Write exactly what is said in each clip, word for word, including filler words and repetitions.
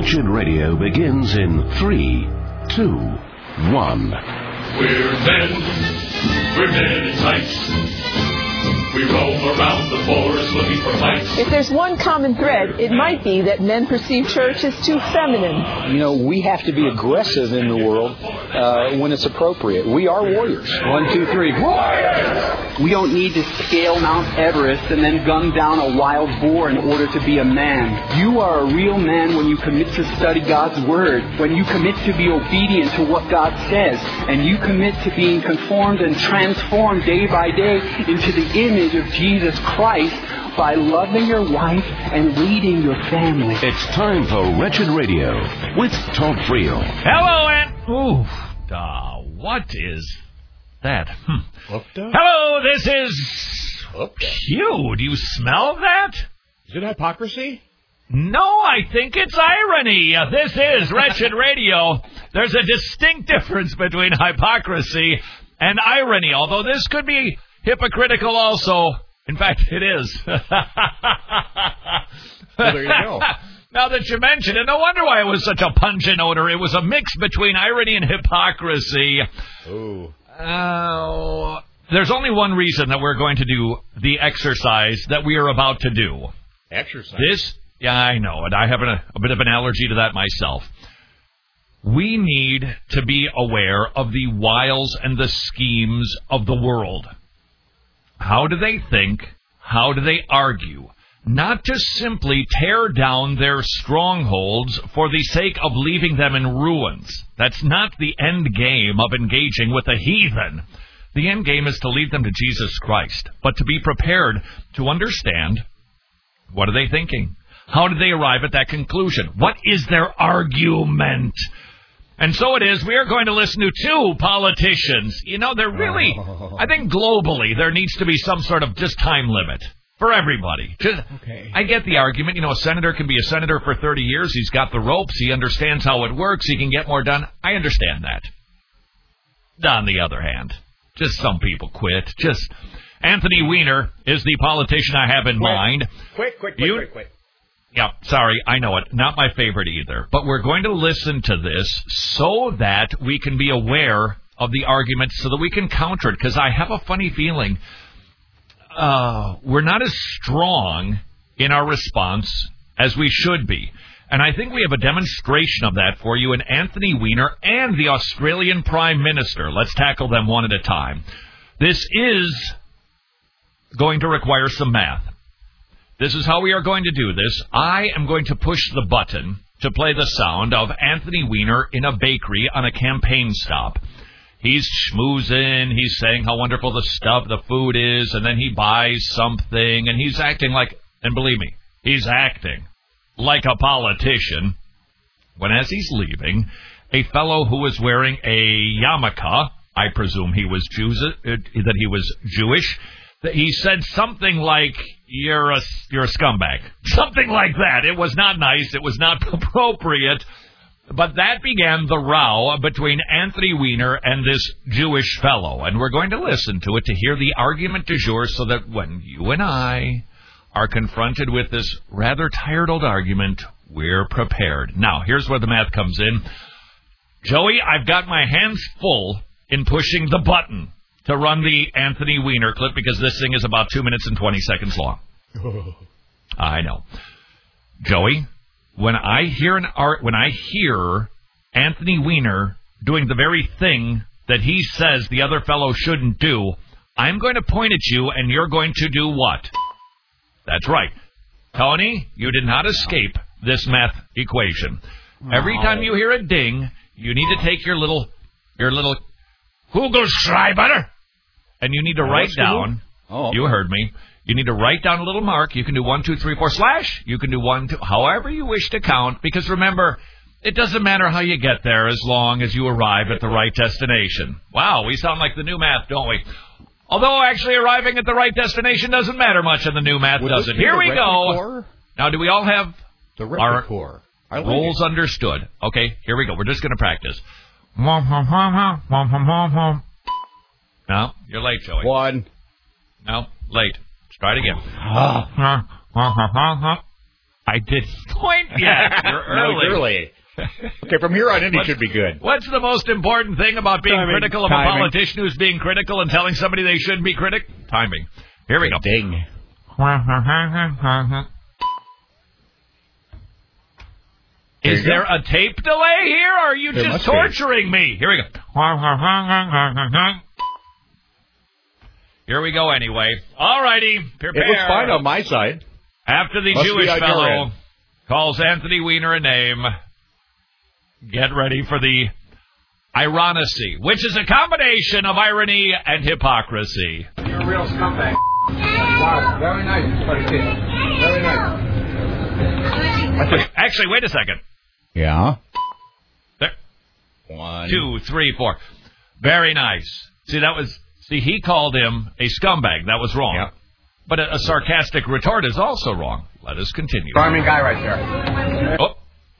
Wretched Radio begins in three, two, one. We're men. We're men in tights. We roam around the forest looking for fights. If there's one common thread, it might be that men perceive church as too feminine. You know, we have to be aggressive in the world uh, when it's appropriate. We are warriors. One, two, three. Warriors! We don't need to scale Mount Everest and then gun down a wild boar in order to be a man. You are a real man when you commit to study God's Word, when you commit to be obedient to what God says, and you commit to being conformed and transformed day by day into the image of Jesus Christ by loving your wife and leading your family. It's time for Wretched Radio with Todd Friel. Hello, and... Ooh, uh, what is that? Hmm. Hello, this is... Pew, do you smell that? Is it hypocrisy? No, I think it's irony. Uh, this is Wretched Radio. There's a distinct difference between hypocrisy and irony, although this could be hypocritical also. In fact, it is. Well, there you go. Now that you mention it, no wonder why it was such a pungent odor. It was a mix between irony and hypocrisy. Ooh. Uh, there's only one reason that we're going to do the exercise that we are about to do. Exercise? This, yeah, I know, and I have a, a bit of an allergy to that myself. We need to be aware of the wiles and the schemes of the world. How do they think? How do they argue? Not to simply tear down their strongholds for the sake of leaving them in ruins. That's not the end game of engaging with the heathen. The end game is to lead them to Jesus Christ, but to be prepared to understand, what are they thinking? How did they arrive at that conclusion? What is their argument? And so it is, we are going to listen to two politicians. You know, they're really, oh. I think globally, there needs to be some sort of just time limit for everybody. Just, okay. I get the argument, you know, a senator can be a senator for thirty years. He's got the ropes. He understands how it works. He can get more done. I understand that. On the other hand, just some people quit. Just Anthony Weiner is the politician I have in quick. mind. Quick, quick, quick, you, quick, quick. Yeah, sorry, I know it. Not my favorite either. But we're going to listen to this so that we can be aware of the argument so that we can counter it. Because I have a funny feeling uh, we're not as strong in our response as we should be. And I think we have a demonstration of that for you in Anthony Weiner and the Australian Prime Minister. Let's tackle them one at a time. This is going to require some math. This is how we are going to do this. I am going to push the button to play the sound of Anthony Weiner in a bakery on a campaign stop. He's schmoozing, he's saying how wonderful the stuff, the food is, and then he buys something, and he's acting like, and believe me, he's acting like a politician. When as he's leaving, a fellow who was wearing a yarmulke, I presume he was Jews, uh, that he was Jewish, he said something like, you're a, you're a scumbag. Something like that. It was not nice. It was not appropriate. But that began the row between Anthony Weiner and this Jewish fellow. And we're going to listen to it to hear the argument du jour so that when you and I are confronted with this rather tired old argument, we're prepared. Now, here's where the math comes in. Joey, I've got my hands full in pushing the button to run the Anthony Weiner clip because this thing is about two minutes and twenty seconds long. I know. Joey, when I hear an art, when I hear Anthony Weiner doing the very thing that he says the other fellow shouldn't do, I'm going to point at you and you're going to do what? That's right. Tony, you did not escape this math equation. Wow. Every time you hear a ding, you need to take your little, your little Kugelschreiber, and you need to write down, oh, okay. You heard me, you need to write down a little mark. You can do one, two, three, four, slash. You can do one, two, however you wish to count, because remember, it doesn't matter how you get there as long as you arrive at the right destination. Wow, we sound like the new math, don't we? Although actually arriving at the right destination doesn't matter much in the new math, does it? Here we go. Core? Now, do we all have the our core. rules understood? Okay, here we go. We're just going to practice. No, you're late, Joey. One. No, late. Let's try it again. I didn't point yet. You're early. No, early. Okay, from here on in, he should be good. What's the most important thing about being Timing. critical of Timing. a politician who's being critical and telling somebody they shouldn't be critic? Timing. Here we go. Ding. Is there a tape delay here, or are you There just must be. torturing me? Here we go. Here we go anyway. All righty. Prepare. It looks fine on my side. After the Must be Jewish on your fellow end. calls Anthony Weiner a name, get ready for the ironicy, which is a combination of irony and hypocrisy. You're a real scumbag. Wow, very nice. Very nice. Actually, wait a second. Yeah. There. One. Two, three, four. Very nice. See, that was... See, he called him a scumbag. That was wrong. Yeah. But a, a sarcastic retort is also wrong. Let us continue. Charming guy right there. Oh.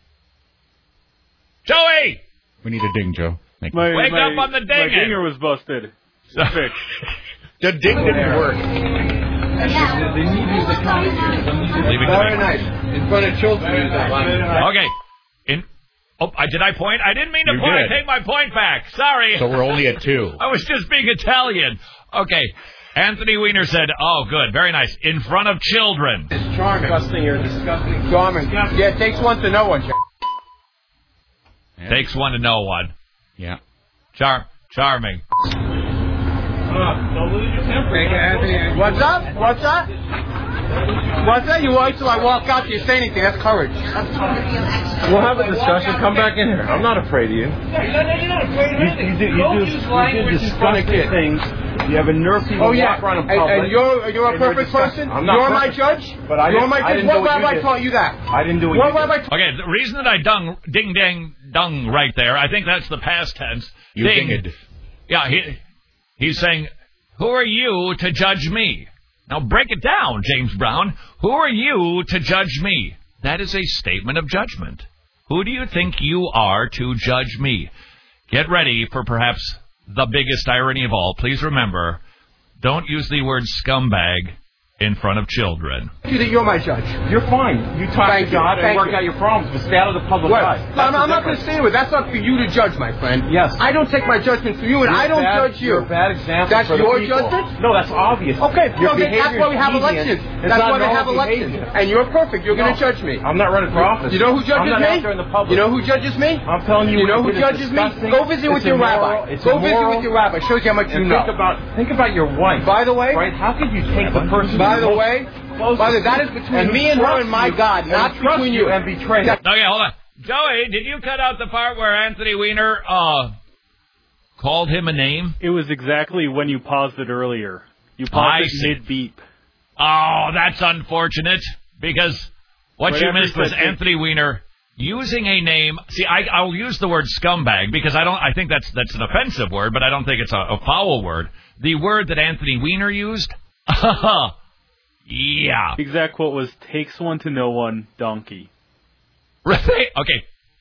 Joey! We need a ding, Joe. Thank you. My, Wake my, up on the My dinging. dinger was busted. Fixed. The ding didn't work. They need you to come here. Leaving the Very ding. nice. In front of children. Use that line. Okay. In. Oh, I, did I point? I didn't mean to You point. did. I take my point back. Sorry. So we're only at two. I was just being Italian. Okay. Anthony Weiner said, oh, good. Very nice. In front of children. It's charming. Disgusting. You're disgusting. Charming. Yeah, it takes one to know one. Yeah. Takes one to know one. Yeah. Char- charming. What's up? What's up? What's that? You wait till I walk out. You say anything. That's courage. We'll have a discussion. Come back in here. I'm not afraid of you. You, you do, you do, you do disgusting things. You have a nerve to Oh yeah, walk around in and, public. and you're you're a And you're perfect disgusting. person. I'm not You're my perfect. judge. But I you're didn't- my I judge. didn't What do what rabbi you did. taught you that? I didn't do what What you did. rabbi? Okay, the reason that I dung, ding, dang, dung right there, I think that's the past tense. You Ding. dinged. Yeah, he, he's saying, who are you to judge me? Now break it down, James Brown. Who are you to judge me? That is a statement of judgment. Who do you think you are to judge me? Get ready for perhaps the biggest irony of all. Please remember, don't use the word scumbag in front of children. You that you're my judge. You're fine. You talk Thank to you. God and Thank work you. out your problems, but stay out of the public What? eye. I'm, I'm not going to stay with. That's not for you to judge, my friend. Yes. I don't take my judgment from you, and You're I don't bad, judge you. You're a bad example. That's for the your people. judgment? No, that's obvious. Okay, Your well, then that's behavior why we is have deviant. elections. It's That's not why we have normal elections. behavior. And you're perfect. You're going No. to judge me. I'm not running for office. You know who judges I'm not me? out there in the public. You know who judges me? I'm telling you. You know what who you did is judges me? disgusting. Go visit with It's your immoral. rabbi. It's Go visit immoral. with your rabbi. Shows you how much you And know. think about think about your wife. By the way, right? How could you take the person? by the who's way, closest by the, that is to you between and me and her trusts and my you, God, and not trusts between you you. and betray you. Okay, hold on. Joey, did you cut out the part where Anthony Weiner uh, called him a name? It was exactly when you paused it earlier. You I paused see. it mid-beep. Oh, that's unfortunate, because what Right you after missed he was said- Anthony Weiner using a name. See, I, I'll use the word scumbag because I don't. I think that's that's an offensive word, but I don't think it's a, a foul word. The word that Anthony Weiner used, yeah, The exact quote was, takes one to know one, donkey. right? Okay,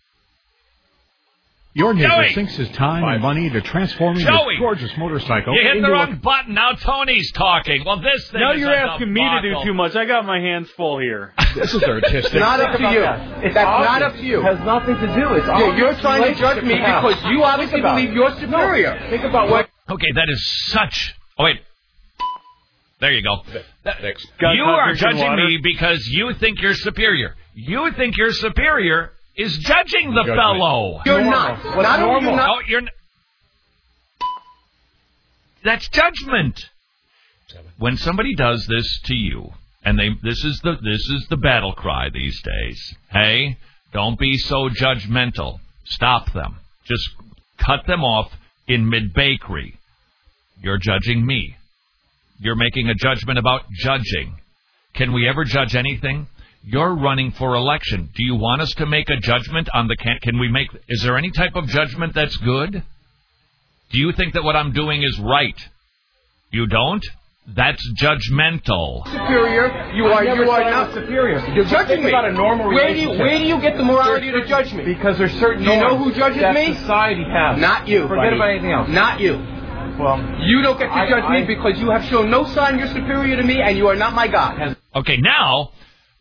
Your neighbor Joey! sinks his time and money to transforming Joey! this gorgeous motorcycle you hit into the a... wrong button. Now Tony's talking. Well, this thing Now is you're a asking me to do debacle. too much. I got my hands full here. This is artistic. It's not up to Think you. about that. It's That's obvious. not up to you. It has nothing to do. It's Yeah, obvious you're trying to judge me relationship because you have. obviously Think about believe it. you're superior. No, think about what. Okay, that is such. Oh wait. There you go. Thanks. Got You are drinking judging water? me because you think you're superior. You think you're superior is judging the Judgment. fellow. You're Normal. not. What's Not only normal? you're not. Oh, you're. N- That's judgment. When somebody does this to you, and they this is the this is the battle cry these days. Hey, don't be so judgmental. Stop them. Just cut them off in mid-bakery. You're judging me. You're making a judgment about judging. Can we ever judge anything? You're running for election. Do you want us to make a judgment on the can? Can we make? Is there any type of judgment that's good? Do you think that what I'm doing is right? You don't? That's judgmental. Superior. You are. I've never You are said I not. was superior. You're But judging think me. about a normal Where do you relationship. Where do you get the morality to judge me? Because there's certain Do you know norms who judges that me? society has. Not you. Forget buddy. about anything else. Not you. Well, You don't get to I- judge I- me because you have shown no sign you're superior to me, and you are not my God. Okay, now,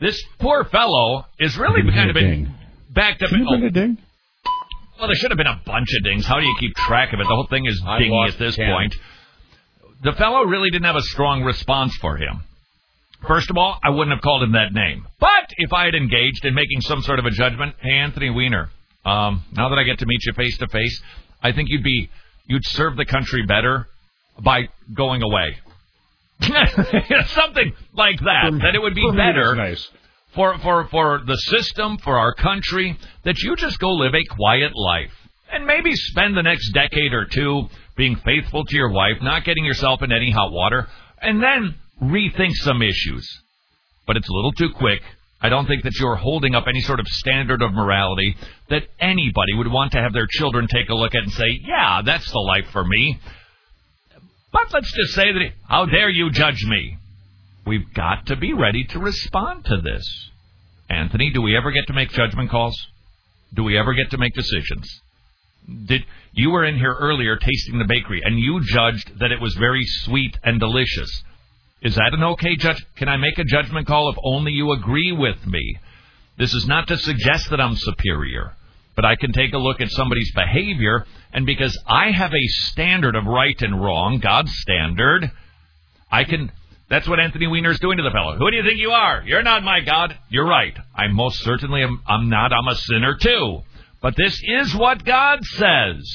this poor fellow is really kind of been backed up. Can you in, bring a ding? Well, there should have been a bunch of dings. How do you keep track of it? The whole thing is I dingy lost at this ten. point. The fellow really didn't have a strong response for him. First of all, I wouldn't have called him that name. But if I had engaged in making some sort of a judgment, hey, Anthony Weiner, um, now that I get to meet you face to face, I think you'd be you'd serve the country better by going away. Something like that. For, that it would be for better nice. for, for, for the system, for our country, that you just go live a quiet life. And maybe spend the next decade or two being faithful to your wife, not getting yourself in any hot water, and then rethink some issues. But it's a little too quick. I don't think that you're holding up any sort of standard of morality that anybody would want to have their children take a look at and say, yeah, that's the life for me. But let's just say that, how dare you judge me? We've got to be ready to respond to this. Anthony, do we ever get to make judgment calls? Do we ever get to make decisions? Did you were in here earlier tasting the bakery, and you judged that it was very sweet and delicious. Is that an okay judge? Can I make a judgment call if only you agree with me? This is not to suggest that I'm superior, but I can take a look at somebody's behavior, and because I have a standard of right and wrong, God's standard, I can... That's what Anthony Weiner's doing to the fellow. Who do you think you are? You're not my God. You're right. I most certainly am I'm not. I'm a sinner too. But this is what God says.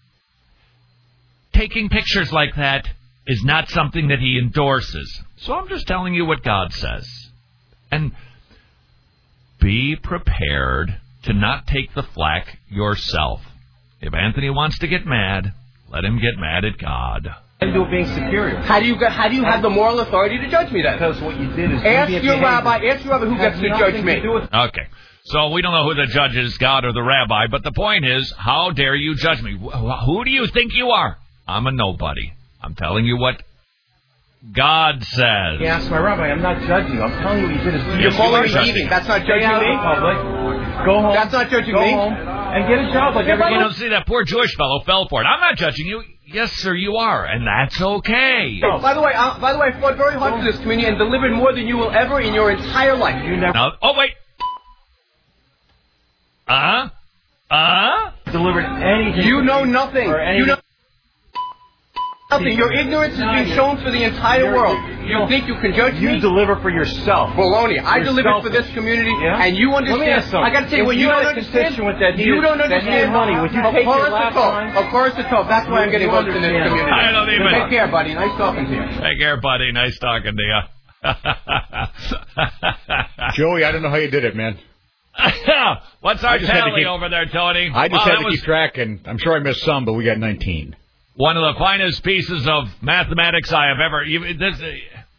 Taking pictures like that is not something that he endorses. So I'm just telling you what God says. And be prepared to not take the flack yourself. If Anthony wants to get mad, let him get mad at God. And do it being superior. How do you how do you have the moral authority to judge me then? Because what you did is ask your rabbi. Ask your rabbi who gets to judge me. To okay. So we don't know who the judge is, God or the rabbi, but the point is, how dare you judge me? Who do you think you are? I'm a nobody. I'm telling you what God says. Yes, my rabbi, I'm not judging you. I'm telling you what you did is... You're calling me thieving. That's not judging me? Public. Go home. That's not judging Go me? home and get a job like everybody You else. know, see, that poor Jewish fellow fell for it. I'm not judging you. Yes, sir, you are, and that's okay. Oh, by the way, uh, by the way, I fought very hard for this community and delivered more than you will ever in your entire life. You never... Now, oh, wait. Uh-huh. Uh-huh. Delivered anything. You know nothing. Or anything. You know nothing. Your ignorance is being shown for the entire world. You think you can judge You me? deliver for yourself. Baloney. I You're delivered for selfish. this community, Yeah? and you Let me understand. ask something. I got to tell you, If what you you had don't a understand. constituent that You needed- don't that understand. needed money, would you of take your course it's laptop? tough. Of course it's tough. That's why I'm getting You votes in this understand. community. I don't even- Take care, buddy. Nice talking to you. Take care, buddy. Nice talking to you. Joey, I don't know how you did it, man. What's our I just had to tally keep- over there, Tony? I just Wow, had that to was keep track, and I'm sure I missed some, but we got nineteen. one of the finest pieces of mathematics I have ever... You, this, uh,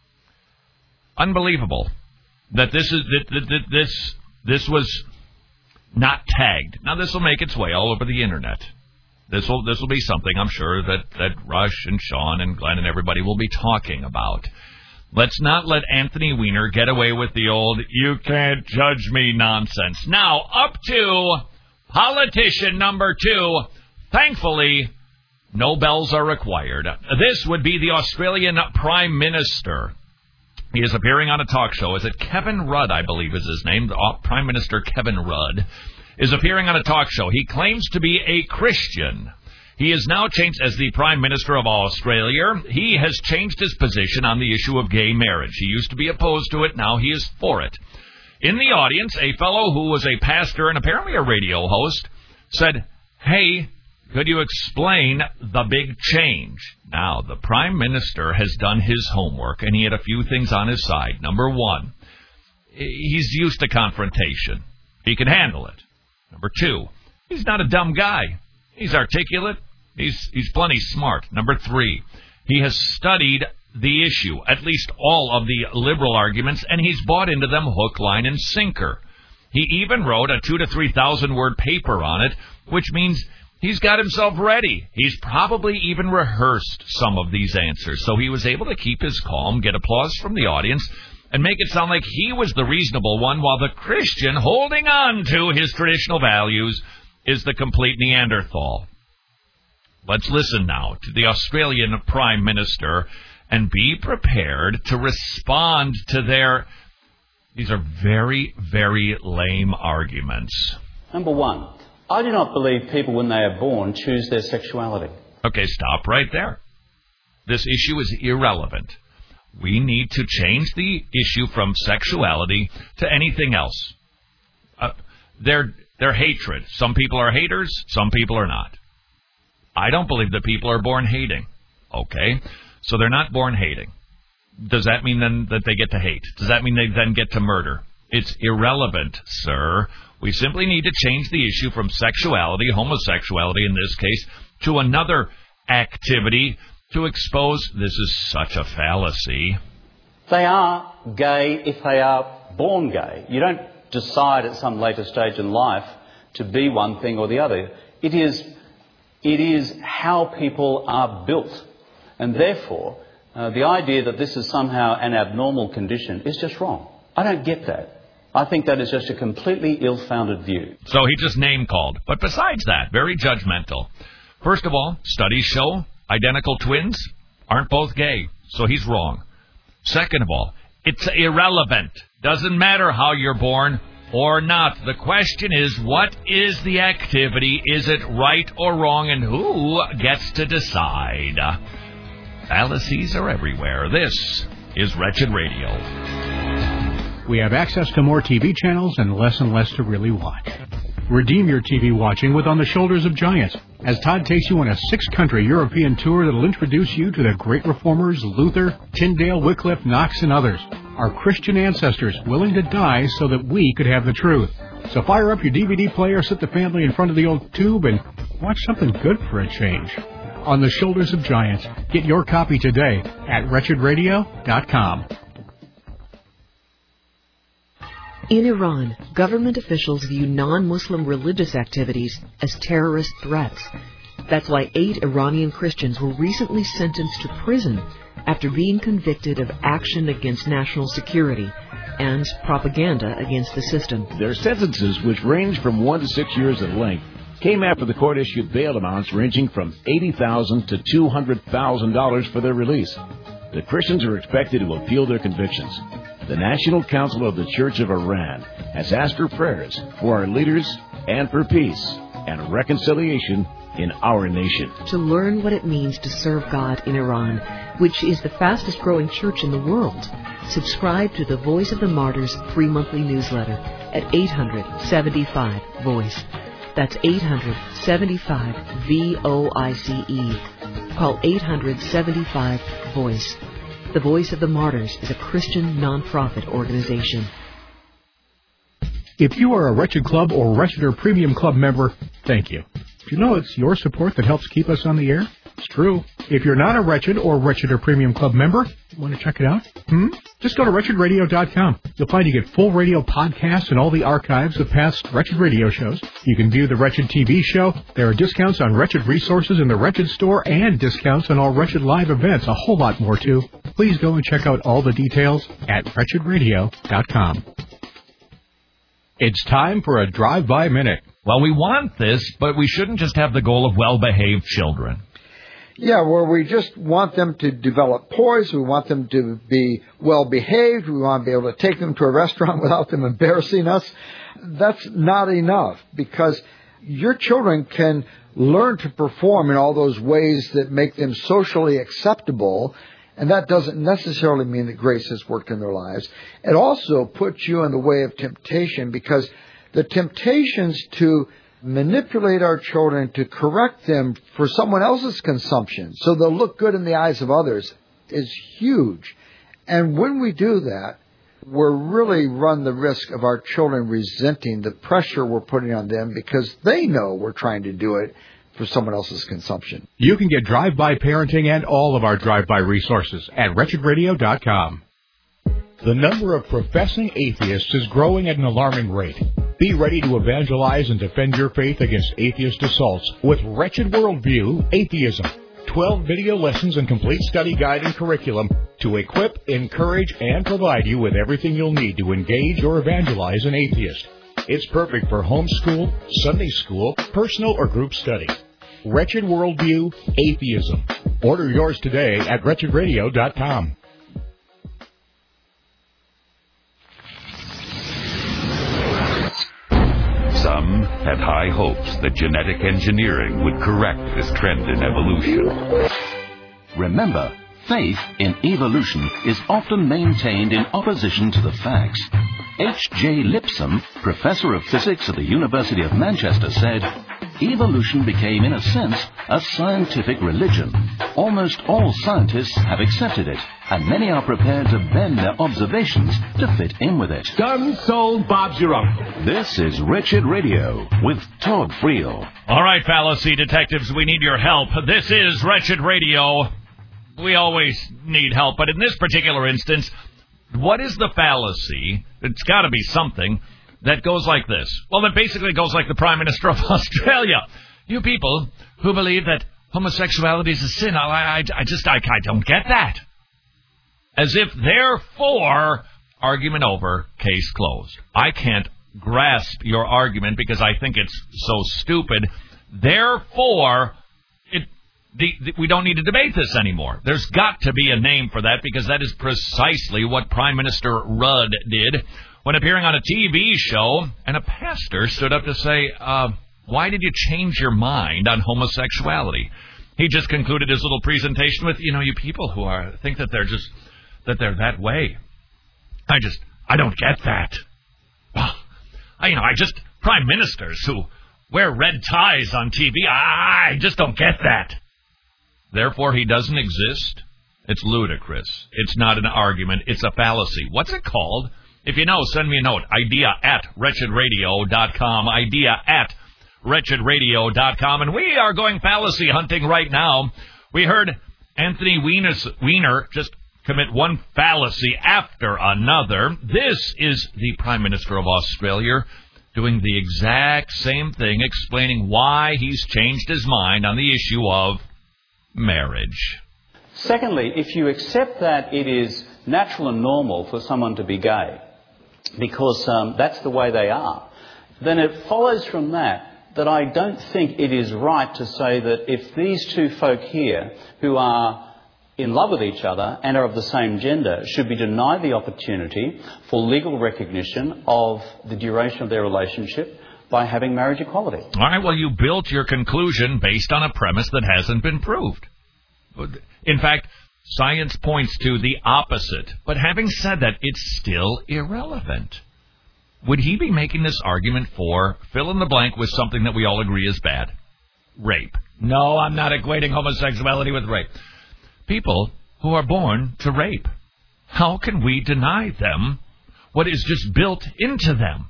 unbelievable that this is that, that, that this this was not tagged. Now, this will make its way all over the Internet. This will this will be something, I'm sure, that, that Rush and Sean and Glenn and everybody will be talking about. Let's not let Anthony Weiner get away with the old, you can't judge me nonsense. Now, up to politician number two. Thankfully, no bells are required. This would be the Australian Prime Minister. He is appearing on a talk show. Is it Kevin Rudd, I believe is his name? Prime Minister Kevin Rudd is appearing on a talk show. He claims to be a Christian. He is now changed as the Prime Minister of Australia. He has changed his position on the issue of gay marriage. He used to be opposed to it. Now he is for it. In the audience, a fellow who was a pastor and apparently a radio host said, hey, could you explain the big change? Now, the Prime Minister has done his homework, and he had a few things on his side. Number one, he's used to confrontation. He can handle it. Number two, he's not a dumb guy. He's articulate. He's he's plenty smart. Number three, he has studied the issue, at least all of the liberal arguments, and he's bought into them hook, line, and sinker. He even wrote a two to three thousand word paper on it, which means he's got himself ready. He's probably even rehearsed some of these answers, so he was able to keep his calm, get applause from the audience, and make it sound like he was the reasonable one, while the Christian holding on to his traditional values is the complete Neanderthal. Let's listen now to the Australian Prime Minister and be prepared to respond to their These are very, very lame arguments. Number one, I do not believe people when they are born choose their sexuality. Okay, stop right there. This issue is irrelevant. We need to change the issue from sexuality to anything else. Uh, their, their hatred. Some people are haters, some people are not. I don't believe that people are born hating. Okay, so they're not born hating. Does that mean then that they get to hate? Does that mean they then get to murder? It's irrelevant, sir. We simply need to change the issue from sexuality, homosexuality in this case, to another activity to expose this is such a fallacy. They are gay if they are born gay. You don't decide at some later stage in life to be one thing or the other. It is, it is how people are built. And therefore, uh, the idea that this is somehow an abnormal condition is just wrong. I don't get that. I think that is just a completely ill-founded view. So he just name-called. But besides that, very judgmental. First of all, studies show identical twins aren't both gay, so he's wrong. Second of all, it's irrelevant. Doesn't matter how you're born or not. The question is, what is the activity? Is it right or wrong, and who gets to decide? Fallacies are everywhere. This is Wretched Radio. We have access to more T V channels and less and less to really watch. Redeem your T V watching with On the Shoulders of Giants, as Todd takes you on a six-country European tour that will introduce you to the great reformers Luther, Tyndale, Wycliffe, Knox, and others, our Christian ancestors willing to die so that we could have the truth. So fire up your D V D player, sit the family in front of the old tube, and watch something good for a change. On the Shoulders of Giants. Get your copy today at wretched radio dot com. In Iran, government officials view non-Muslim religious activities as terrorist threats. That's why eight Iranian Christians were recently sentenced to prison after being convicted of action against national security and propaganda against the system. Their sentences, which range from one to six years in length, came after the court issued bail amounts ranging from eighty thousand dollars to two hundred thousand dollars for their release. The Christians are expected to appeal their convictions. The National Council of the Church of Iran has asked for prayers for our leaders and for peace and reconciliation in our nation. To learn what it means to serve God in Iran, which is the fastest growing church in the world, subscribe to the Voice of the Martyrs free monthly newsletter at eight hundred seventy-five VOICE. That's eight hundred seventy-five V O I C E. Call eight hundred seventy-five VOICE. The Voice of the Martyrs is a Christian non-profit organization. If you are a Wretched Club or Wretched or Premium Club member, thank you. Do you know it's your support that helps keep us on the air? It's true. If you're not a Wretched or Wretched or Premium Club member, want to check it out? Hmm? Just go to wretched radio dot com. You'll find you get full radio podcasts and all the archives of past Wretched radio shows. You can view the Wretched T V show. There are discounts on Wretched resources in the Wretched store and discounts on all Wretched live events. A whole lot more, too. Please go and check out all the details at wretched radio dot com. It's time for a drive-by minute. Well, we want this, but we shouldn't just have the goal of well-behaved children. Yeah, where we just want them to develop poise, we want them to be well-behaved, we want to be able to take them to a restaurant without them embarrassing us. That's not enough, because your children can learn to perform in all those ways that make them socially acceptable, and that doesn't necessarily mean that grace has worked in their lives. It also puts you in the way of temptation, because the temptations to manipulate our children, to correct them for someone else's consumption so they'll look good in the eyes of others, is huge. And when we do that, we're really run the risk of our children resenting the pressure we're putting on them because they know we're trying to do it for someone else's consumption. You can get Drive-By Parenting and all of our Drive-By resources at wretched radio dot com. The number of professing atheists is growing at an alarming rate. Be ready to evangelize and defend your faith against atheist assaults with Wretched Worldview Atheism. twelve video lessons and complete study guide and curriculum to equip, encourage, and provide you with everything you'll need to engage or evangelize an atheist. It's perfect for homeschool, Sunday school, personal, or group study. Wretched Worldview Atheism. Order yours today at wretched radio dot com. had high hopes that genetic engineering would correct this trend in evolution. Remember, faith in evolution is often maintained in opposition to the facts. H J Lipsome, professor of physics at the University of Manchester, said, evolution became, in a sense, a scientific religion. Almost all scientists have accepted it, and many are prepared to bend their observations to fit in with it. Done, sold, Bob's your uncle. This is Wretched Radio with Todd Friel. All right, fallacy detectives, we need your help. This is Wretched Radio. We always need help, but in this particular instance, what is the fallacy? It's got to be something that goes like this. Well, that basically goes like the Prime Minister of Australia. You people who believe that homosexuality is a sin, I, I, I just, I, I don't get that. As if, therefore, argument over, case closed. I can't grasp your argument because I think it's so stupid. Therefore, it, the, the, we don't need to debate this anymore. There's got to be a name for that because that is precisely what Prime Minister Rudd did when appearing on a T V show, and a pastor stood up to say, uh, why did you change your mind on homosexuality? He just concluded his little presentation with, you know, you people who are think that they're just, that they're that way. I just, I don't get that. Well, I, you know, I just, prime ministers who wear red ties on T V, I, I just don't get that. Therefore, he doesn't exist. It's ludicrous. It's not an argument. It's a fallacy. What's it called? If you know, send me a note. Idea at wretched radio dot com. Idea at wretched radio dot com. And we are going fallacy hunting right now. We heard Anthony Weiner's, Weiner just commit one fallacy after another. This is the Prime Minister of Australia doing the exact same thing, explaining why he's changed his mind on the issue of marriage. Secondly, if you accept that it is natural and normal for someone to be gay, because um, that's the way they are, then it follows from that that I don't think it is right to say that if these two folk here who are in love with each other and are of the same gender should be denied the opportunity for legal recognition of the duration of their relationship by having marriage equality. All right, well, you built your conclusion based on a premise that hasn't been proved. In fact, science points to the opposite. But having said that, it's still irrelevant. Would he be making this argument for fill in the blank with something that we all agree is bad? Rape. No, I'm not equating homosexuality with rape. People who are born to rape. How can we deny them what is just built into them?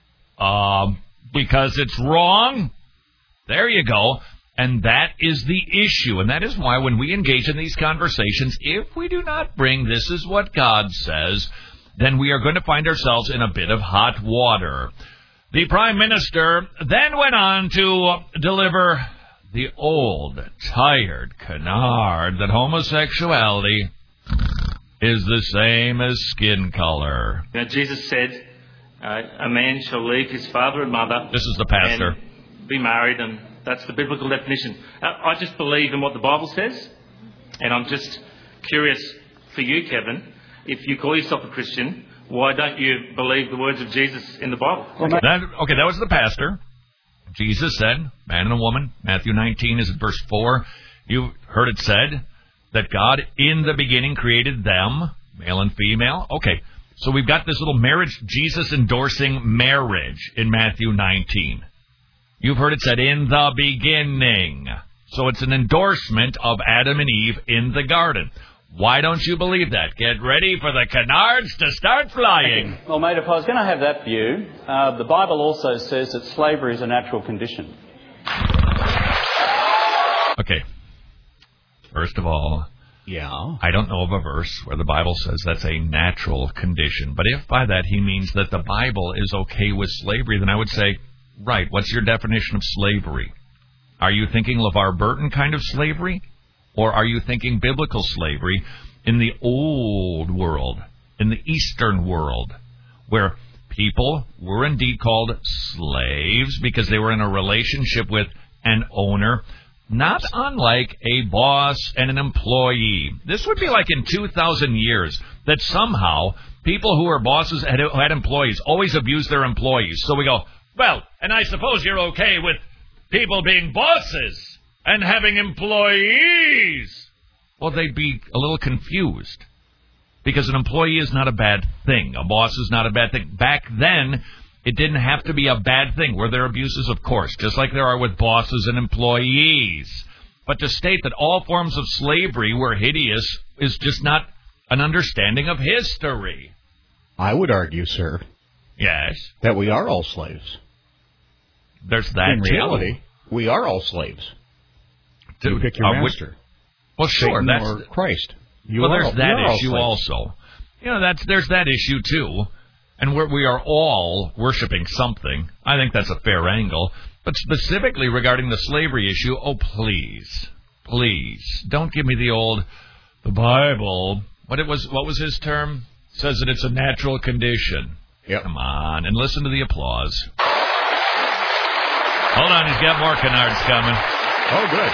Um, because it's wrong? There you go. And that is the issue. And that is why when we engage in these conversations, if we do not bring this is what God says, then we are going to find ourselves in a bit of hot water. The Prime Minister then went on to deliver the old, tired canard that homosexuality is the same as skin color. Now, Jesus said, uh, a man shall leave his father and mother. This is the pastor. And be married, and that's the biblical definition. I just believe in what the Bible says, and I'm just curious for you, Kevin, if you call yourself a Christian, why don't you believe the words of Jesus in the Bible? Okay, that, okay, that was the pastor. Jesus said, man and a woman, Matthew nineteen is verse four. You heard it said that God in the beginning created them, male and female. Okay, so we've got this little marriage, Jesus endorsing marriage in Matthew nineteen. You've heard it said in the beginning. So it's an endorsement of Adam and Eve in the garden. Why don't you believe that? Get ready for the canards to start flying. Well, mate, if I was going to have that view, uh, the Bible also says that slavery is a natural condition. Okay. First of all, yeah, I don't know of a verse where the Bible says that's a natural condition. But if by that he means that the Bible is okay with slavery, then I would say, right, what's your definition of slavery? Are you thinking LeVar Burton kind of slavery? Or are you thinking biblical slavery in the old world, in the Eastern world, where people were indeed called slaves because they were in a relationship with an owner, not unlike a boss and an employee? This would be like in two thousand years that somehow people who are bosses and who had employees always abuse their employees. So we go, Well, and I suppose you're okay with people being bosses and having employees. Well, they'd be a little confused because an employee is not a bad thing. A boss is not a bad thing. Back then, it didn't have to be a bad thing. Were there abuses? Of course, just like there are with bosses and employees. But to state that all forms of slavery were hideous is just not an understanding of history. I would argue, sir. Yes. That we are all slaves. There's that, In too. reality, we are all slaves. Dude, you pick your uh, master. Well, sure. Satan That's or Christ. You well, are, there's that all issue also. You know, that's there's that issue, too. And we're, we are all worshiping something. I think that's a fair angle. But specifically regarding the slavery issue, oh, please, please, don't give me the old, the Bible. What it was? What was his term? Says that it's a natural condition. Yep. Come on, and listen to the applause. Hold on, he's got more canards coming. Oh, good.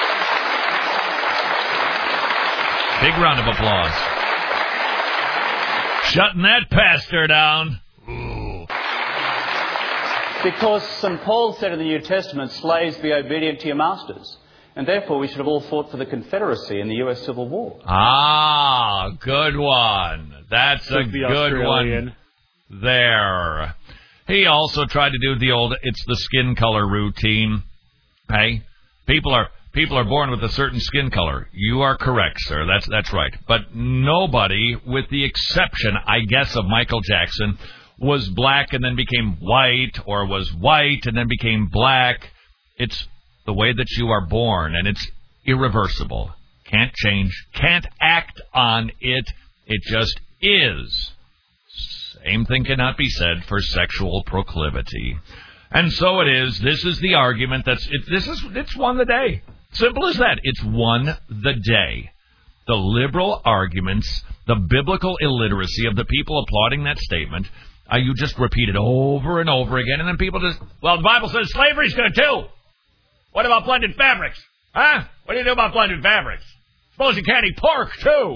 Big round of applause. Shutting that pastor down. Ooh. Because Saint Paul said in the New Testament, slaves, be obedient to your masters. And therefore we should have all fought for the Confederacy in the U S Civil War. Ah, good one. That's a good Australian. one there. He also tried to do the old, it's the skin color routine. Hey, people are people are born with a certain skin color. You are correct, sir. That's that's right. But nobody, with the exception, I guess, of Michael Jackson, was black and then became white, or was white and then became black. It's the way that you are born, and it's irreversible. Can't change, can't act on it. It just is. Same thing cannot be said for sexual proclivity. And so it is. This is the argument that's, it, this is, it's won the day. Simple as that. It's won the day. The liberal arguments, the biblical illiteracy of the people applauding that statement, uh, you just repeat it over and over again, and then people just, well, the Bible says slavery's good too. What about blended fabrics? Huh? What do you do about blended fabrics? Suppose you can't eat pork, too.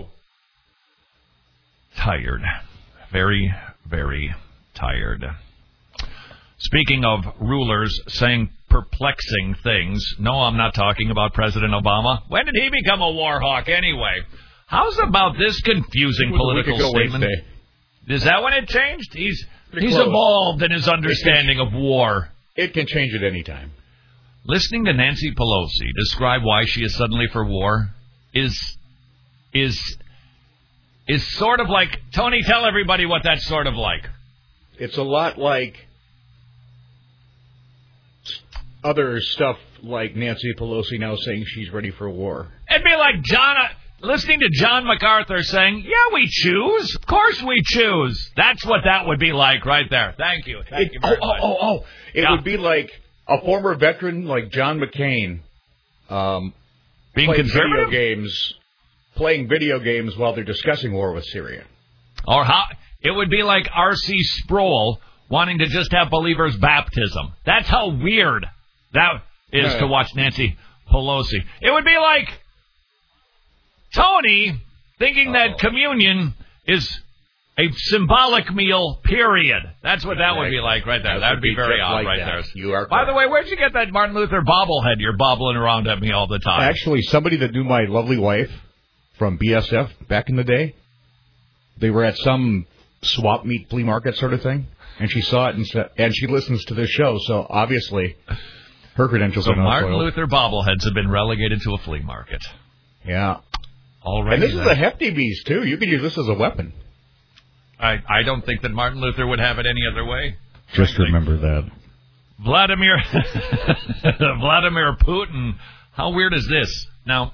Tired. Very, very tired. Speaking of rulers saying perplexing things, no, I'm not talking about President Obama. When did he become a war hawk anyway? How's about this confusing political statement? Wednesday. Is that when it changed? He's, he's close. evolved in his understanding of war. It can change at any time. Listening to Nancy Pelosi describe why she is suddenly for war is is is sort of like, Tony, tell everybody what that's sort of like. It's a lot like other stuff, like Nancy Pelosi now saying she's ready for war. It'd be like John, uh, listening to John MacArthur saying, yeah, we choose. Of course we choose. That's what that would be like right there. Thank you. Thank it, you very oh, much. Oh, oh, oh. It yeah. would be like a former veteran like John McCain um, being playing conservative? video games, playing video games while they're discussing war with Syria. Or how it would be like R C Sproul wanting to just have believers' baptism. That's how weird that is No. to watch Nancy Pelosi. It would be like Tony thinking Uh-oh. that communion is a symbolic meal, period. That's what that would be like right there. That, that would be, be very odd like right that. there. You are By correct. the way, where'd you get that Martin Luther bobblehead you're bobbling around at me all the time? Actually, somebody that knew my lovely wife from B S F back in the day, they were at some swap meet flea market sort of thing, and she saw it, and, sa- and she listens to this show, so obviously her credentials so are not Martin foiled. Luther bobbleheads have been relegated to a flea market. Yeah. Already. And this then. is a hefty beast, too. You could use this as a weapon. I, I don't think that Martin Luther would have it any other way. Just frankly. remember that. Vladimir Vladimir Putin. How weird is this? Now,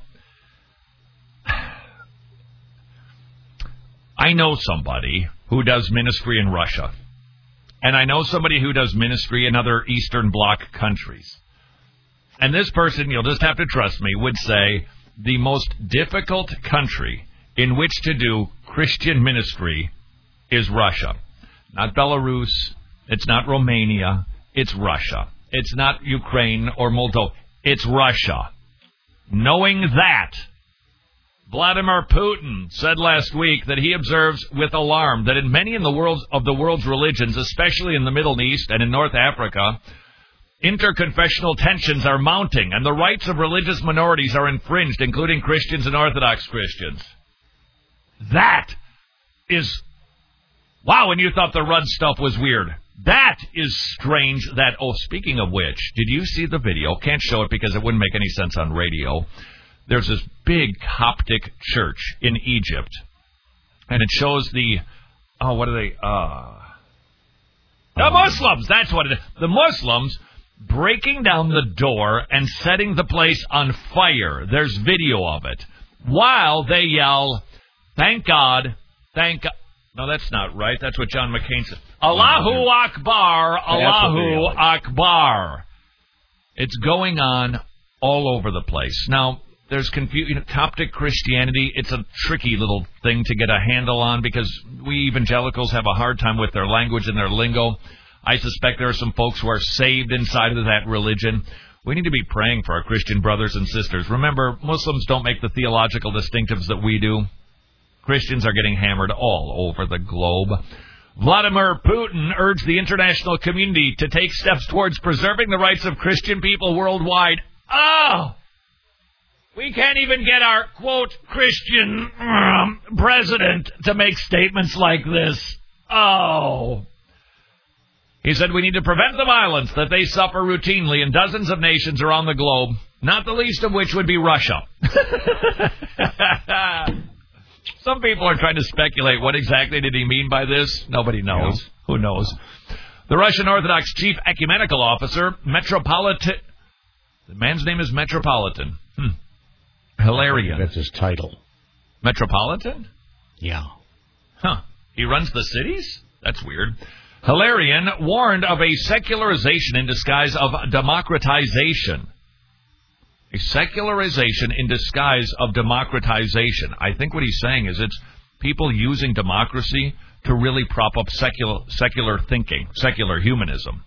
I know somebody who does ministry in Russia. And I know somebody who does ministry in other Eastern Bloc countries. And this person, you'll just have to trust me, would say the most difficult country in which to do Christian ministry is Russia. Not Belarus. It's not Romania. It's Russia. It's not Ukraine or Moldova. It's Russia. Knowing that, Vladimir Putin said last week that he observes with alarm that in many in the world's, of the world's religions, especially in the Middle East and in North Africa, interconfessional tensions are mounting and the rights of religious minorities are infringed, including Christians and Orthodox Christians. That is... Wow, and you thought the Rudd stuff was weird. That is strange that... Oh, speaking of which, did you see the video? Can't show it because it wouldn't make any sense on radio. There's this big Coptic church in Egypt, and it shows the, oh, what are they, uh, the Muslims, that's what it is. The Muslims breaking down the door and setting the place on fire. There's video of it. While they yell, thank God, thank God. No, that's not right. That's what John McCain said. Allahu Akbar, Allahu Akbar. It's going on all over the place. Now, there's confusion. You know, Coptic Christianity, it's a tricky little thing to get a handle on because we evangelicals have a hard time with their language and their lingo. I suspect there are some folks who are saved inside of that religion. We need to be praying for our Christian brothers and sisters. Remember, Muslims don't make the theological distinctives that we do. Christians are getting hammered all over the globe. Vladimir Putin urged the international community to take steps towards preserving the rights of Christian people worldwide. Oh! We can't even get our, quote, Christian um, president to make statements like this. Oh. He said we need to prevent the violence that they suffer routinely in dozens of nations around the globe, not the least of which would be Russia. Some people are trying to speculate what exactly did he mean by this. Nobody knows. Yeah. Who knows? The Russian Orthodox Chief Ecumenical Officer, Metropolitan... The man's name is Metropolitan. Hmm. Hilarion. That's his title. Metropolitan? Yeah. Huh. He runs the cities? That's weird. Hilarion warned of a secularization in disguise of democratization. A secularization in disguise of democratization. I think what he's saying is it's people using democracy to really prop up secular, secular thinking, secular humanism.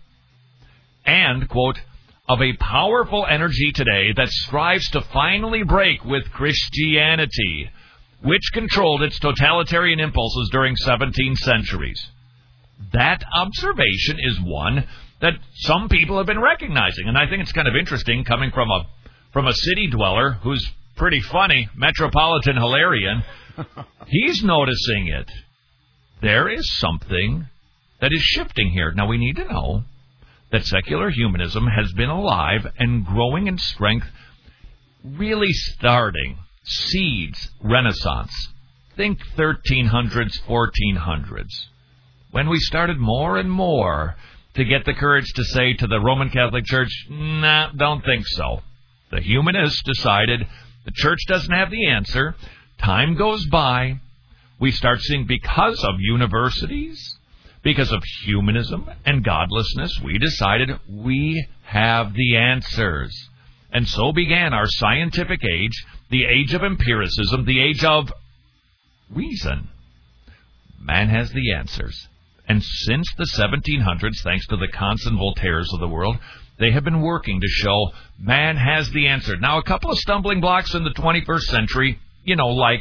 And, quote, of a powerful energy today that strives to finally break with Christianity, which controlled its totalitarian impulses during seventeen centuries. That observation is one that some people have been recognizing, and I think it's kind of interesting coming from a from a city dweller who's pretty funny, Metropolitan Hilarion. He's noticing it. There is something that is shifting here. Now, we need to know that secular humanism has been alive and growing in strength, really starting seeds Renaissance. Think thirteen hundreds, fourteen hundreds. When we started more and more to get the courage to say to the Roman Catholic Church, nah, don't think so. The humanists decided the church doesn't have the answer. Time goes by. We start seeing, because of universities, because of humanism and godlessness, we decided we have the answers. And so began our scientific age, the age of empiricism, the age of reason. Man has the answers. And since the seventeen hundreds, thanks to the Kants and Voltaires of the world, they have been working to show man has the answer. Now, a couple of stumbling blocks in the twenty-first century, you know, like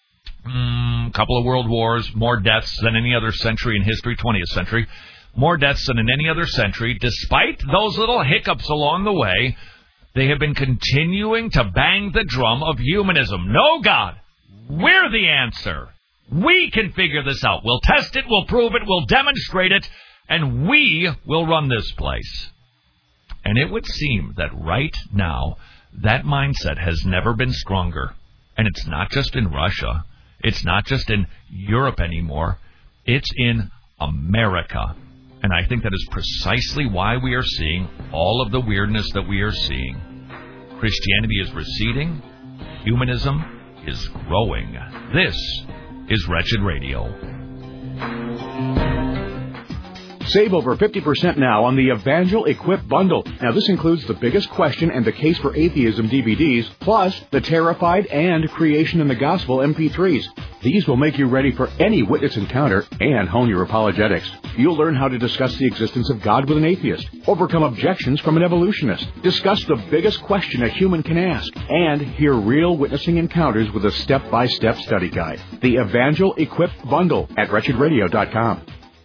mm, a couple of world wars, more deaths than any other century in history, twentieth century, more deaths than in any other century. Despite those little hiccups along the way, they have been continuing to bang the drum of humanism. No, God, we're the answer. We can figure this out. We'll test it, we'll prove it, we'll demonstrate it, and we will run this place. And it would seem that right now, that mindset has never been stronger. And it's not just in Russia. It's not just in Europe anymore. It's in America. And I think that is precisely why we are seeing all of the weirdness that we are seeing. Christianity is receding. Humanism is growing. This is Wretched Radio. Save over fifty percent now on the Evangel Equip Bundle. Now, this includes the Biggest Question and the Case for Atheism D V Ds, plus the Terrified and Creation in the Gospel M P threes. These will make you ready for any witness encounter and hone your apologetics. You'll learn how to discuss the existence of God with an atheist, overcome objections from an evolutionist, discuss the biggest question a human can ask, and hear real witnessing encounters with a step-by-step study guide. The Evangel Equip Bundle at wretched radio dot com.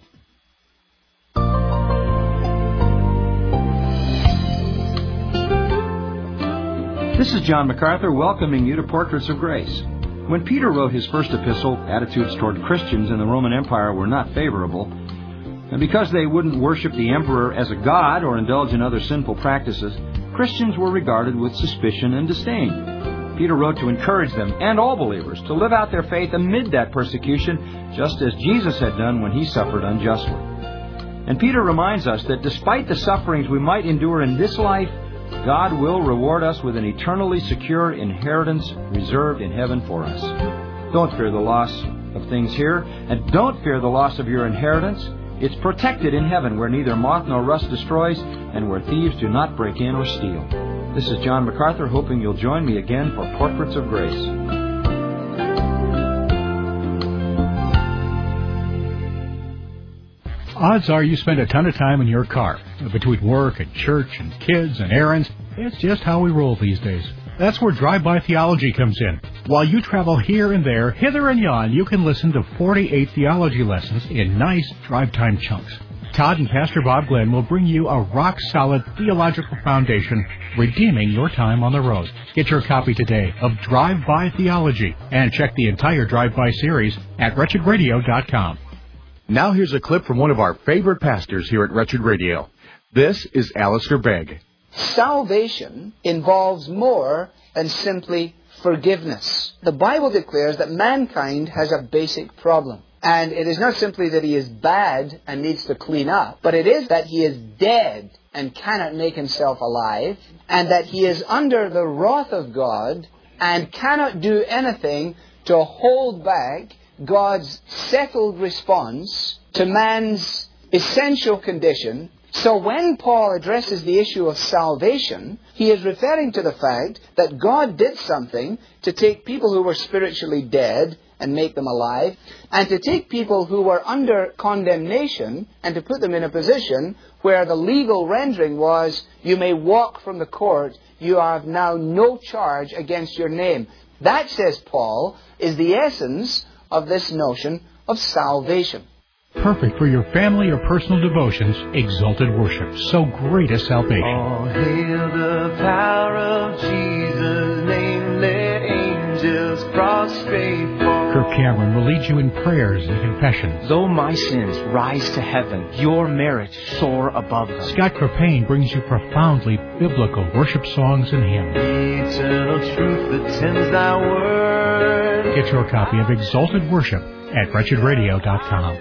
This is John MacArthur welcoming you to Portraits of Grace. When Peter wrote his first epistle, attitudes toward Christians in the Roman Empire were not favorable. And because they wouldn't worship the emperor as a god or indulge in other sinful practices, Christians were regarded with suspicion and disdain. Peter wrote to encourage them, and all believers, to live out their faith amid that persecution, just as Jesus had done when he suffered unjustly. And Peter reminds us that despite the sufferings we might endure in this life, God will reward us with an eternally secure inheritance reserved in heaven for us. Don't fear the loss of things here, and don't fear the loss of your inheritance. It's protected in heaven, where neither moth nor rust destroys, and where thieves do not break in or steal. This is John MacArthur, hoping you'll join me again for Portraits of Grace. Odds are you spend a ton of time in your car, between work and church and kids and errands. It's just how we roll these days. That's where Drive-By Theology comes in. While you travel here and there, hither and yon, you can listen to forty-eight theology lessons in nice drive-time chunks. Todd and Pastor Bob Glenn will bring you a rock-solid theological foundation, redeeming your time on the road. Get your copy today of Drive-By Theology, and check the entire Drive-By series at wretched radio dot com. Now here's a clip from one of our favorite pastors here at Wretched Radio. This is Alistair Begg. Salvation involves more than simply forgiveness. The Bible declares that mankind has a basic problem. And it is not simply that he is bad and needs to clean up, but it is that he is dead and cannot make himself alive, and that he is under the wrath of God and cannot do anything to hold back God's settled response to man's essential condition. So when Paul addresses the issue of salvation, he is referring to the fact that God did something to take people who were spiritually dead and make them alive, and to take people who were under condemnation and to put them in a position where the legal rendering was, you may walk from the court, you have now no charge against your name. That, says Paul, is the essence of this notion of salvation. Perfect for your family or personal devotions, exalted worship. So great a salvation. All hail the power of Jesus' name, let angels prostrate fall. Kirk Cameron will lead you in prayers and confessions. Though my sins rise to heaven, your merits soar above them. Scott Crepane brings you profoundly biblical worship songs and hymns. Eternal truth that tends thy word. Get your copy of Exalted Worship at wretched radio dot com.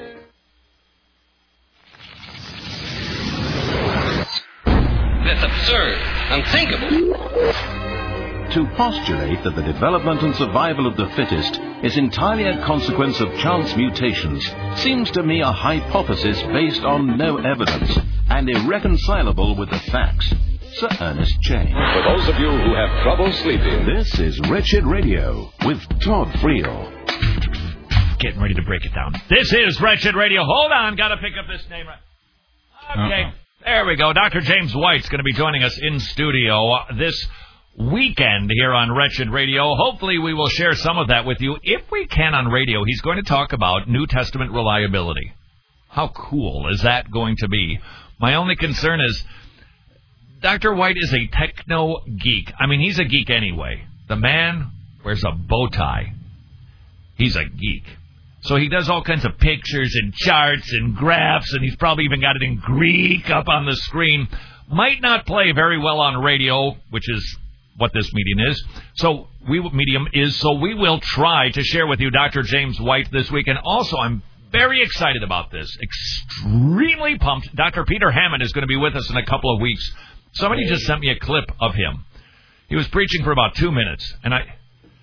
That's absurd, unthinkable. To postulate that the development and survival of the fittest is entirely a consequence of chance mutations seems to me a hypothesis based on no evidence and irreconcilable with the facts. Sir Ernest James. For those of you who have trouble sleeping, this is Wretched Radio with Todd Friel. Getting ready to break it down. This is Wretched Radio. Hold on, got to pick up this name right. Okay, uh-oh. There we go. Doctor James White's going to be joining us in studio this weekend here on Wretched Radio. Hopefully we will share some of that with you. If we can on radio, he's going to talk about New Testament reliability. How cool is that going to be? My only concern is Doctor White is a techno geek. I mean, he's a geek anyway. The man wears a bow tie. He's a geek. So he does all kinds of pictures and charts and graphs, and he's probably even got it in Greek up on the screen. Might not play very well on radio, which is what this medium is. So we medium is. So we will try to share with you Doctor James White this week. And also, I'm very excited about this. Extremely pumped. Doctor Peter Hammond is going to be with us in a couple of weeks. Somebody just sent me a clip of him. He was preaching for about two minutes, and I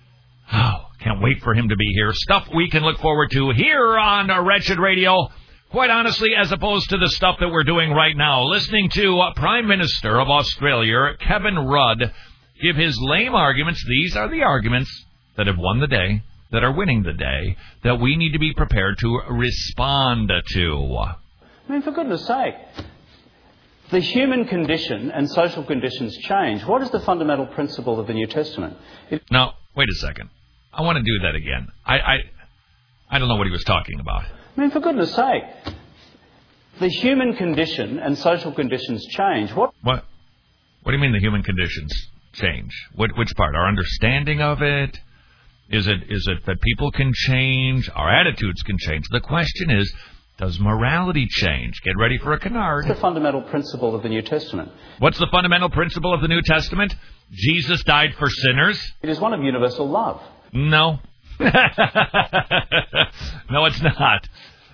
oh, can't wait for him to be here. Stuff we can look forward to here on Wretched Radio. Quite honestly, as opposed to the stuff that we're doing right now, listening to uh, Prime Minister of Australia, Kevin Rudd, give his lame arguments. These are the arguments that have won the day, that are winning the day, that we need to be prepared to respond to. I mean, for goodness sake, the human condition and social conditions change. What is the fundamental principle of the New Testament? It- now, wait a second. I want to do that again. I, I, I don't know what he was talking about. I mean, for goodness sake, the human condition and social conditions change. What? What? What do you mean the human conditions change? What, which part? Our understanding of it? Is it is it that people can change? Our attitudes can change. The question is, does morality change? Get ready for a canard. What's the fundamental principle of the New Testament? What's the fundamental principle of the New Testament? Jesus died for sinners. It is one of universal love. No. No, it's not.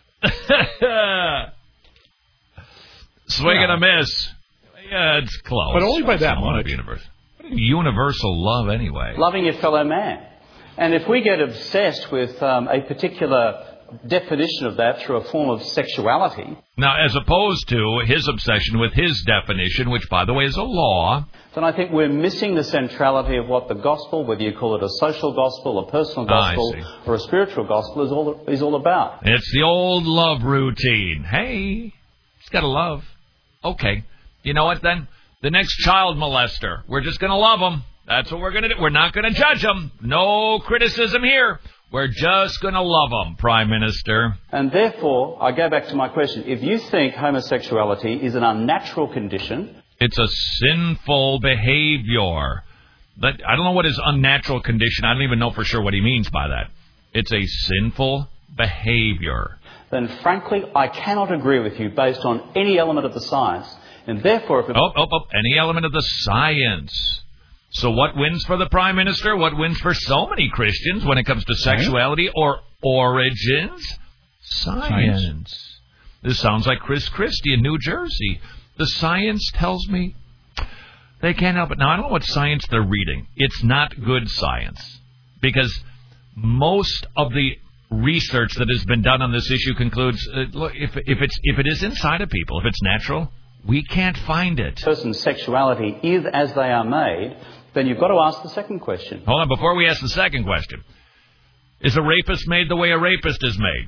Swing and a miss. Yeah, it's close. But only by that much. Universe. Universal love, anyway. Loving your fellow man. And if we get obsessed with um, a particular definition of that through a form of sexuality... Now, as opposed to his obsession with his definition, which, by the way, is a law... then I think we're missing the centrality of what the gospel, whether you call it a social gospel, a personal gospel, or a spiritual gospel, is all, is all about. It's the old love routine. Hey, he's got to love. Okay. You know what, then? The next child molester, we're just going to love him. That's what we're going to do. We're not going to judge them. No criticism here. We're just going to love them, Prime Minister. And therefore, I go back to my question. If you think homosexuality is an unnatural condition... It's a sinful behavior. But I don't know what his unnatural condition... I don't even know for sure what he means by that. It's a sinful behavior. Then, frankly, I cannot agree with you based on any element of the science. And therefore... If it... Oh, oh, oh, any element of the science... So what wins for the Prime Minister? What wins for so many Christians when it comes to sexuality or origins? Science. Science. This sounds like Chris Christie in New Jersey. The science tells me they can't help it. Now, I don't know what science they're reading. It's not good science. Because most of the research that has been done on this issue concludes, uh, look, if, if, it's, if it is inside of people, if it's natural, we can't find it. Person's sexuality is as they are made... then you've got to ask the second question. Hold on, before we ask the second question. Is a rapist made the way a rapist is made?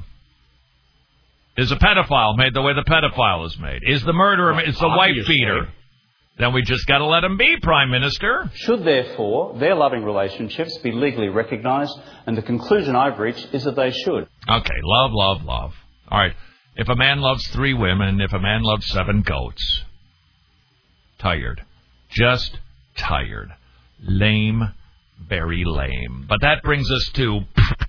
Is a pedophile made the way the pedophile is made? Is the murderer, well, is the wife beater? Then we just got to let him be, Prime Minister. Should, therefore, their loving relationships be legally recognized? And the conclusion I've reached is that they should. Okay, love, love, love. All right, if a man loves three women, if a man loves seven goats, tired. Just tired. Lame, very lame. But that brings us to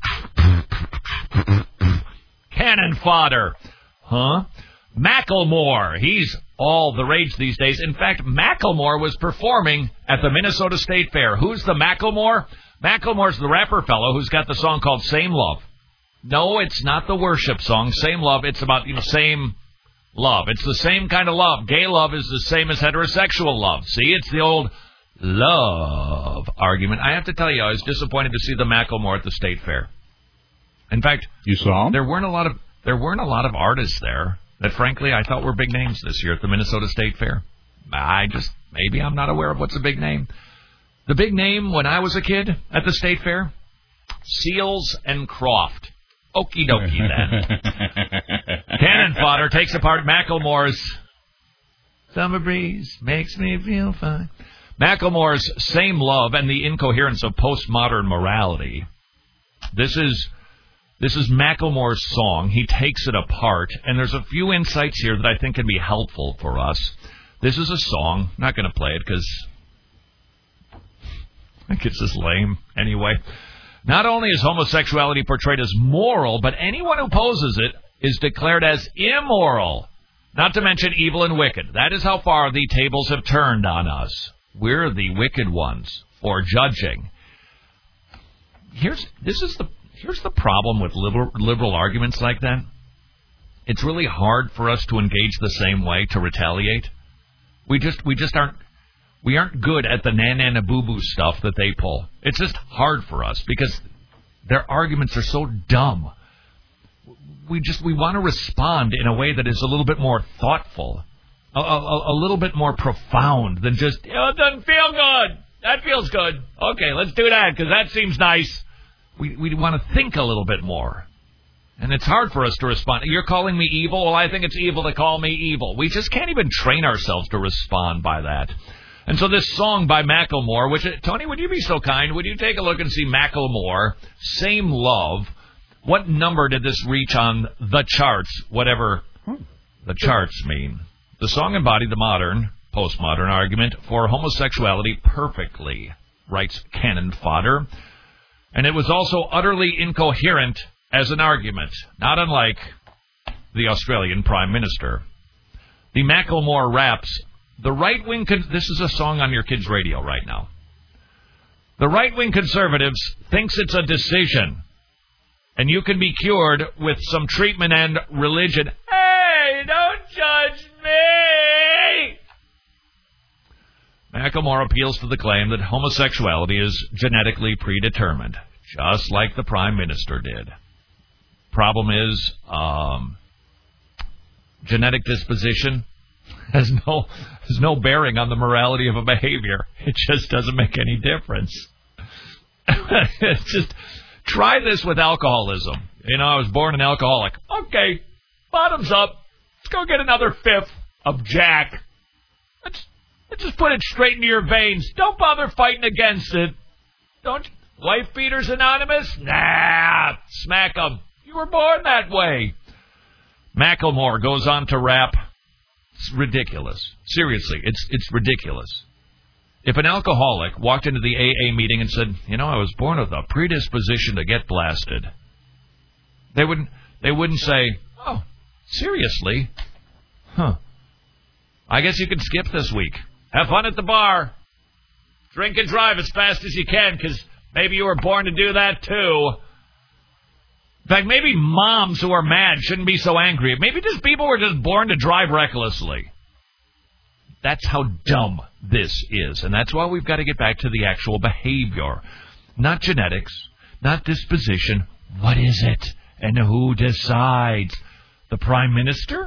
cannon fodder. Huh? Macklemore. He's all the rage these days. In fact, Macklemore was performing at the Minnesota State Fair. Who's the Macklemore? Macklemore's the rapper fellow who's got the song called Same Love. No, it's not the worship song, Same Love. It's about, you know, same love. It's the same kind of love. Gay love is the same as heterosexual love. See, it's the old... love argument. I have to tell you, I was disappointed to see the Macklemore at the State Fair. In fact, you saw him? There weren't a lot of there weren't a lot of artists there that, frankly, I thought were big names this year at the Minnesota State Fair. I just maybe I'm not aware of what's a big name. The big name when I was a kid at the State Fair, Seals and Croft. Okie dokie then. Cannon fodder takes apart Macklemore's Summer Breeze makes me feel fine. Macklemore's Same Love and the Incoherence of Postmodern Morality. This is this is Macklemore's song. He takes it apart, and there's a few insights here that I think can be helpful for us. This is a song. I'm not going to play it because I think it's just lame. Anyway, not only is homosexuality portrayed as moral, but anyone who opposes it is declared as immoral. Not to mention evil and wicked. That is how far the tables have turned on us. We're the wicked ones for judging. Here's this is the here's the problem with liberal, liberal arguments like that. It's really hard for us to engage the same way, to retaliate. We just we just aren't we aren't good at the na-na-na boo-boo stuff that they pull. It's just hard for us because their arguments are so dumb. we just we want to respond in a way that is a little bit more thoughtful, a, a, a little bit more profound than just, oh, it doesn't feel good. That feels good. Okay, let's do that because that seems nice. We we want to think a little bit more. And it's hard for us to respond. You're calling me evil? Well, I think it's evil to call me evil. We just can't even train ourselves to respond by that. And so this song by Macklemore, which, Tony, would you be so kind? Would you take a look and see Macklemore, Same Love? What number did this reach on the charts, whatever the charts mean? The song embodied the modern, postmodern argument for homosexuality perfectly, writes Cannon Fodder. And it was also utterly incoherent as an argument, not unlike the Australian Prime Minister. The Macklemore raps, the right-wing... Con- this is a song on your kids' radio right now. The right-wing conservatives thinks it's a decision, and you can be cured with some treatment and religion. Hey, don't judge me! Macklemore appeals to the claim that homosexuality is genetically predetermined, just like the Prime Minister did. Problem is, um, genetic disposition has no has no bearing on the morality of a behavior. It just doesn't make any difference. It's just, try this with alcoholism. You know, I was born an alcoholic. Okay, bottoms up. Let's go get another fifth of Jack. Let's, let's just put it straight into your veins. Don't bother fighting against it. Don't, wife beaters anonymous? Nah, smack 'em. You were born that way. Macklemore goes on to rap. It's ridiculous. Seriously, it's it's ridiculous. If an alcoholic walked into the A A meeting and said, you know, I was born with a predisposition to get blasted, they wouldn't they wouldn't say, oh, seriously? Huh. I guess you can skip this week. Have fun at the bar. Drink and drive as fast as you can, because maybe you were born to do that too. In fact, maybe moms who are mad shouldn't be so angry. Maybe just people were just born to drive recklessly. That's how dumb this is. And that's why we've got to get back to the actual behavior. Not genetics, not disposition. What is it? And who decides? The Prime Minister?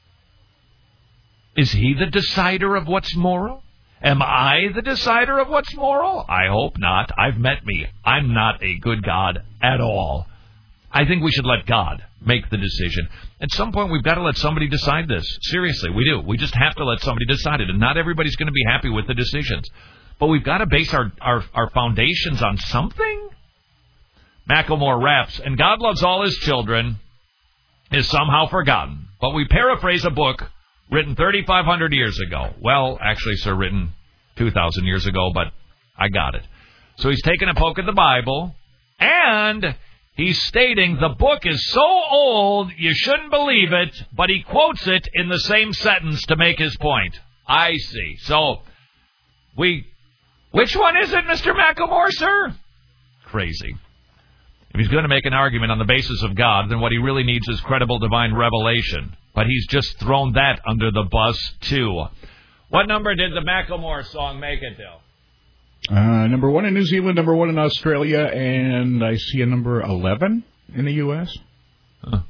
Is he the decider of what's moral? Am I the decider of what's moral? I hope not. I've met me. I'm not a good God at all. I think we should let God make the decision. At some point, we've got to let somebody decide this. Seriously, we do. We just have to let somebody decide it. And not everybody's going to be happy with the decisions. But we've got to base our, our, our foundations on something. Macklemore raps, and God loves all his children is somehow forgotten. But we paraphrase a book written thirty-five hundred years ago. Well, actually, sir, written two thousand years ago, but I got it. So he's taking a poke at the Bible, and he's stating the book is so old you shouldn't believe it, but he quotes it in the same sentence to make his point. I see. So, we... Which one is it, Mister Macklemore, sir? Crazy. If he's going to make an argument on the basis of God, then what he really needs is credible divine revelation. But he's just thrown that under the bus, too. What number did the Macklemore song make it to? Uh, number one in New Zealand, number one in Australia, and I see a number eleven in the U S Huh.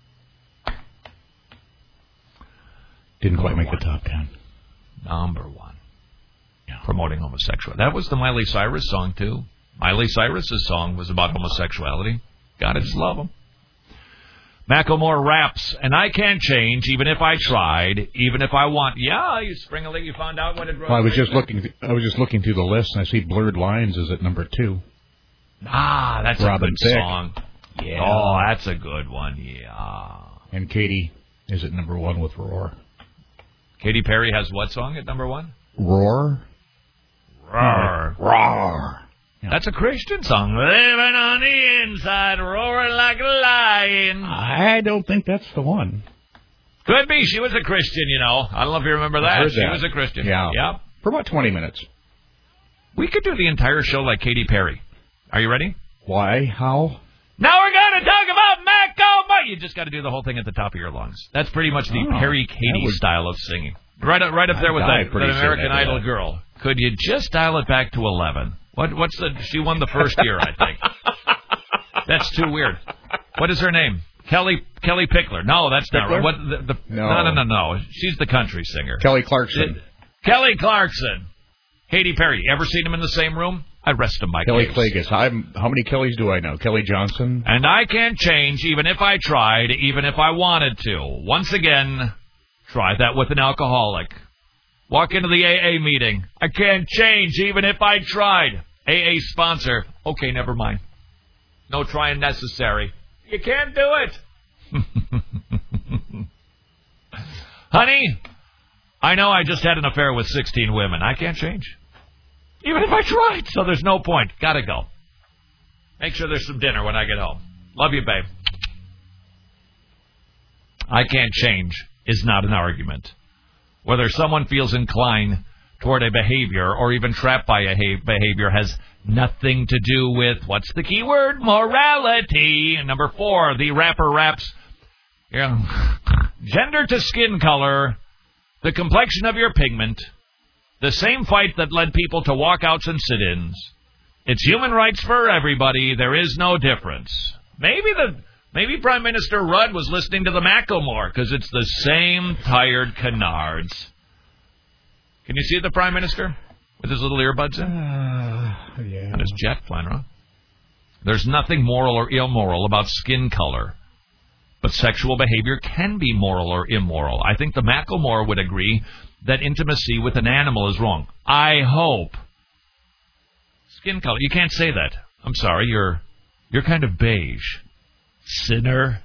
Didn't quite make the top ten. Number one. Yeah. Promoting homosexuality. That was the Miley Cyrus song, too. Miley Cyrus's song was about homosexuality. Gotta just love him. Macklemore raps, and I can't change even if I tried, even if I want. Yeah, you Springerly, you found out what it wrote. Well, I was just looking. Th- I was just looking through the list, and I see "Blurred Lines" is at number two. Ah, that's Robin a good Thicke. song. Yeah. Oh, that's a good one. Yeah. And Katy is at number one with "Roar." Katy Perry has what song at number one? Roar. Roar. Roar. Yeah. That's a Christian song. Living on the inside, roaring like a lion. I don't think that's the one. Could be. She was a Christian, you know. I don't know if you remember that. Heard She that. was a Christian. Yeah. Yep. For about twenty minutes. We could do the entire show like Katy Perry. Are you ready? Why? How? Now we're going to talk about Macklemore. You just got to do the whole thing at the top of your lungs. That's pretty much the Oh, Perry Katy would... style of singing. Right up, right up there with that, that American Idol girl. Could you just dial it back to eleven? What? What's the? She won the first year, I think. That's too weird. What is her name? Kelly Kelly Pickler. No, that's not Pickler? right. What, the, the, No. no, no, no, no. She's the country singer. Kelly Clarkson. It- Kelly Clarkson. Katy Perry. You ever seen them in the same room? I rest in my Kelly case. Klages. I'm, how many Kellys do I know? Kelly Johnson? And I can't change even if I tried, even if I wanted to. Once again, try that with an alcoholic. Walk into the A A meeting. I can't change even if I tried. A A sponsor. Okay, never mind. No trying necessary. You can't do it. Honey, I know I just had an affair with sixteen women. I can't change. Even if I tried. So there's no point. Gotta go. Make sure there's some dinner when I get home. Love you, babe. I can't change is not an argument. Whether someone feels inclined toward a behavior or even trapped by a ha- behavior has nothing to do with, what's the key word? Morality. And number four, the rapper raps, you know, gender to skin color, the complexion of your pigment, the same fight that led people to walkouts and sit-ins. It's human rights for everybody. There is no difference. Maybe the maybe Prime Minister Rudd was listening to the Macklemore because it's the same tired canards. Can you see the Prime Minister with his little earbuds in? Uh, yeah. And his jet flying around. There's nothing moral or immoral about skin color. But sexual behavior can be moral or immoral. I think the Macklemore would agree that intimacy with an animal is wrong. I hope. Skin color. You can't say that. I'm sorry. You're you're kind of beige. Sinner.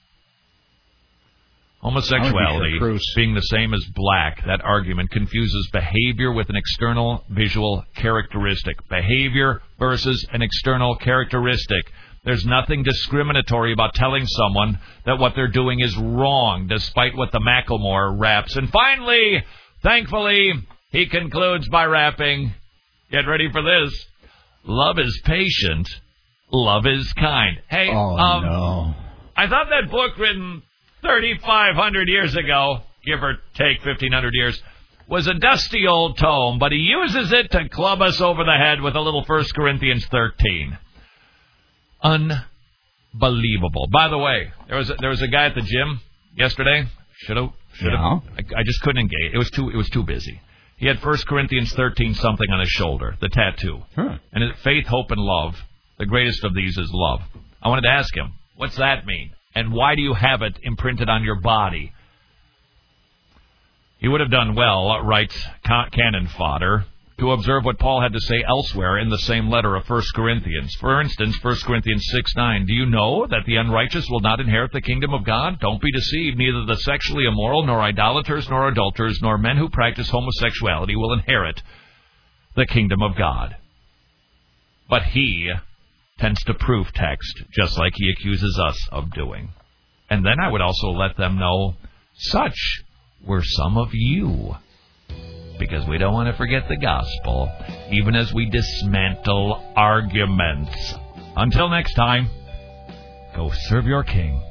Homosexuality being the same as black. That argument confuses behavior with an external visual characteristic. Behavior versus an external characteristic. There's nothing discriminatory about telling someone that what they're doing is wrong, despite what the Macklemore raps. And finally, thankfully, he concludes by rapping, get ready for this, love is patient, love is kind. Hey, oh, um, no. I thought that book written thirty-five hundred years ago, give or take fifteen hundred years, was a dusty old tome, but he uses it to club us over the head with a little First Corinthians thirteen. Unbelievable. By the way, there was a, there was a guy at the gym yesterday. Should have, should have. Yeah. I, I just couldn't engage. It was too, it was too busy. He had First Corinthians thirteen something on his shoulder, the tattoo, huh. and it, faith, hope, and love. The greatest of these is love. I wanted to ask him, what's that mean, and why do you have it imprinted on your body? He would have done well, writes Cannon Fodder, to observe what Paul had to say elsewhere in the same letter of First Corinthians. For instance, First Corinthians six nine, do you know that the unrighteous will not inherit the kingdom of God? Don't be deceived. Neither the sexually immoral, nor idolaters, nor adulterers, nor men who practice homosexuality will inherit the kingdom of God. But he tends to proof text, just like he accuses us of doing. And then I would also let them know, such were some of you. Because we don't want to forget the gospel, even as we dismantle arguments. Until next time, go serve your king.